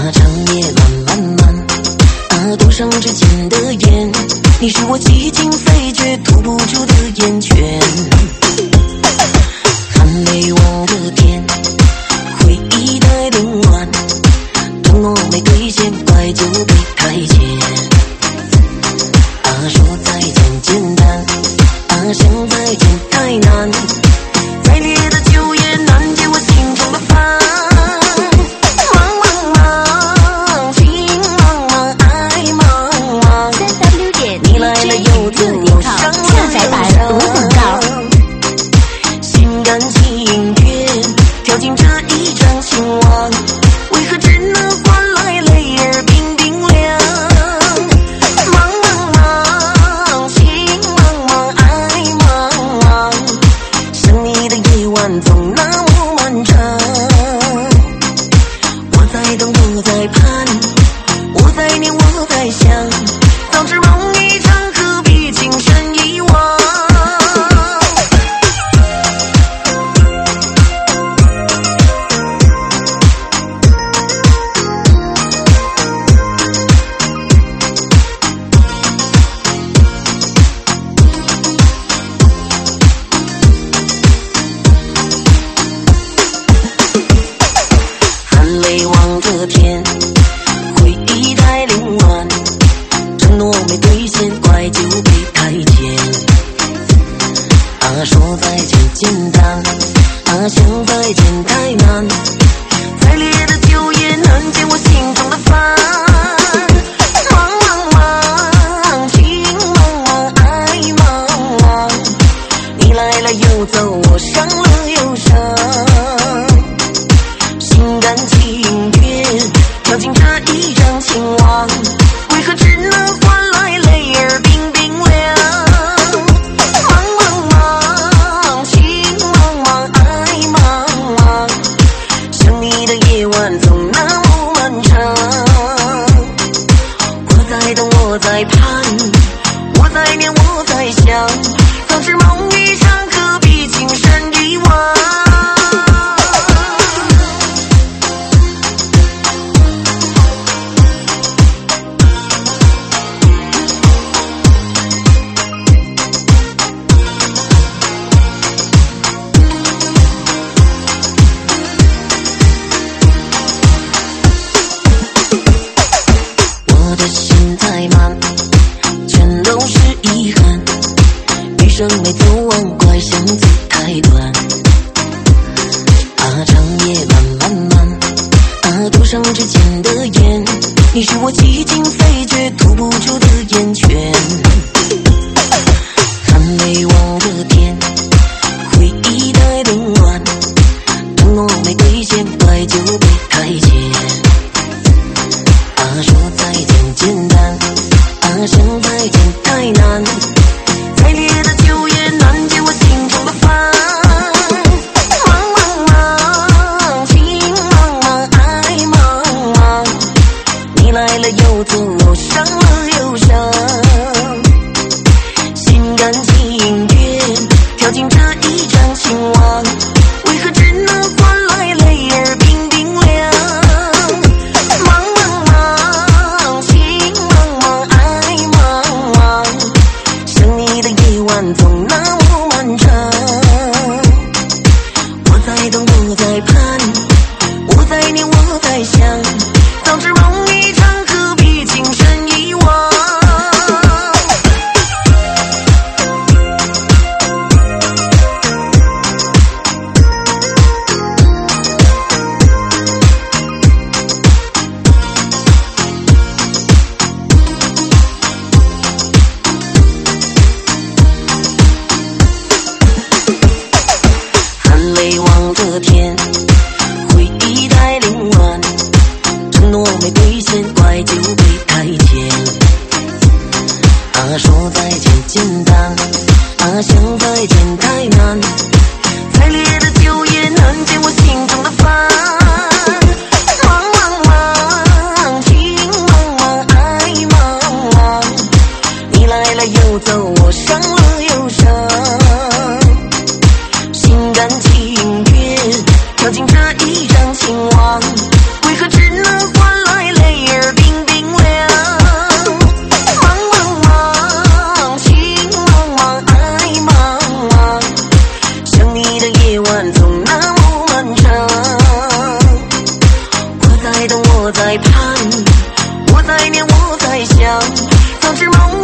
长夜漫漫漫，独上之前的烟，你是我几经飞绝吐不出的烟圈。含泪望着天，回忆带凌乱，承诺没兑现，怪就被太浅。说再见简单，想再见太难，再烈的酒也难解我心中的烦。你来了又走又伤了，心甘情愿跳进这一场情网，为何只能换来泪儿冰冰凉？茫茫茫，情茫茫，爱茫茫，想你的夜晚总那么漫长。我在等，我在盼，我在念，我在想，早知梦一场，何必情深一往？含泪望着天，回忆太凌乱，承诺没兑现，怪就被太浅。说再见简单，想再见太难，再烈的酒也难解我心中的烦。茫茫茫，情茫茫，爱茫茫，你来了又走，我伤了又伤，心甘情愿跳进这一场情网，为何只能换来泪儿冰冰凉？茫茫茫，情茫茫，爱茫茫，想你的夜晚总那么漫长。我在等，我在盼，我在念，我在想，早知梦一场，何必情深一往？我的心太慢，全都是遗憾，余生没走完，怪想走太短。长夜漫漫漫，独上之前的烟，你是我几经飞绝吐不出的烟圈。含泪望着天，回忆带凌乱，承诺没兑现，怪就被太浅。说再见简单，想再见太难，再烈的酒也难解我心中的烦。茫茫茫，情茫茫，爱茫茫，你来了又走，我伤了又伤，心甘情愿跳进这一场情网，为何只能换来泪儿冰冰凉？ 在盼，我在念，我在想，早知梦。